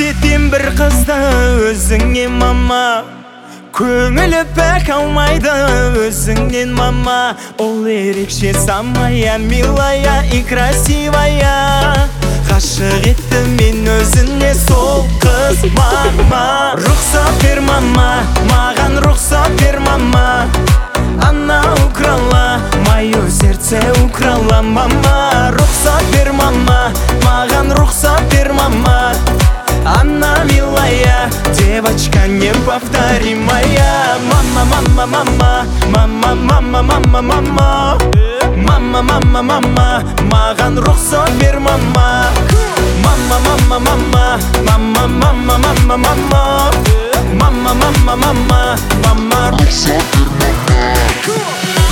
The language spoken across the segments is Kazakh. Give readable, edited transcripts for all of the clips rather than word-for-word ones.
көрсетем бір қызды өзіңе мама, көңілі пәк алмайды өзіңнен мама. Ол ерекше самая, милая и красивая, ғашық етті мен өзіне сол қыз мама. Рұқсат бер мама, маған рұқсат бер мама, она украла мое сердце, украла мама. Рұқсат бер мама, маған рұқсат бер мама, она милая девочка неповторимая. Мама, мама, мама, мама, мама, мама, мама, мама, мама, мама, маған рұқсат бер мама. Мама, мама, мама, мама, мама, мама, мама, мама, мама, мама, мама, рұқсат бер мама.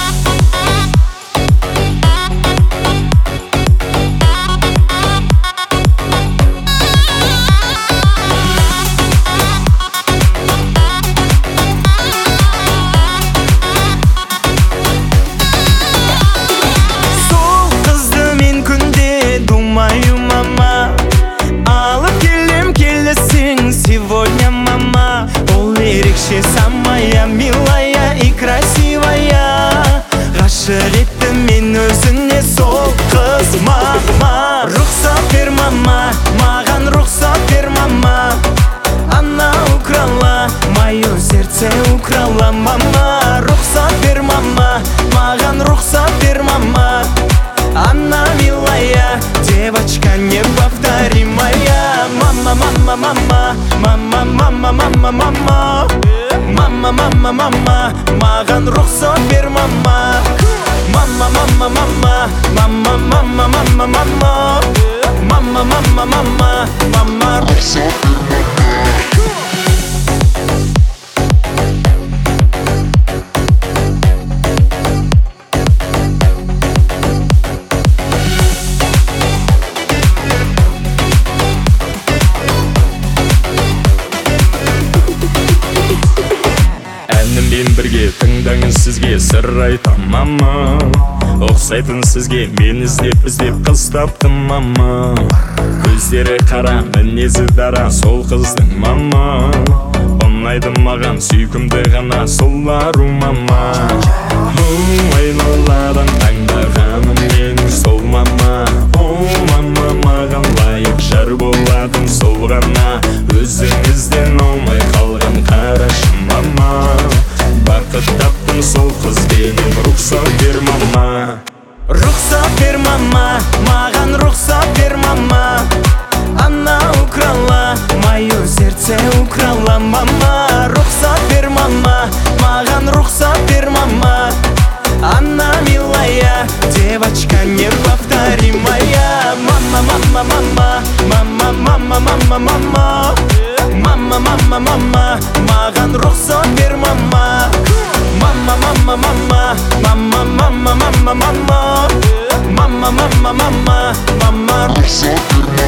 Сегодня мама, ол ерекше самая, милая и красивая, ғашық етті мен өзіне сол қыз мама. Рұқсат бер мама, маған рұқсат бер мама, она украла мое сердце, украла мама. Рұқсат бер мама, маған рұқсат бер мама, она милая девочка неповторимая. Мама, мама, мама, мама, мама, мама, мама, мама, мама, мама, маған рұқсат бер мама. Мама, мама, мама, мама, мама, мама, мама, мама, мама, мама, мама, рұқсат бер мама. Әніммен бірге тыңдаңыз, сізге сыр айтам мама, ұқсайтын сізге мен іздеп қыз таптым мама. Көздері қара, мінезі дара, сол қыздың мама, ұнайды маған сүйкімді ғана сол ару мама. Айналадан таңдағаным менің сол мама, мама, маған лайық жар болатын сол ғана. Өзіңізден аумай қалған қарашым мама, бақыт таптым сол қызбенен, рұқсат бер мама. Рұқсат бер мама, маған рұқсат бер мама, она украла мое сердце, украла мама. Рұқсат бер мама, маған рұқсат бер мама, она милая девочка неповторимая. Мама, мама, мама, мама, мама, мама, мама, мама, мама, мама, маған рұқсат бер мама. Мама, мама, мама, мама, мама, мама, мама, мама, мама, мама, мама, рұқсат бер мама.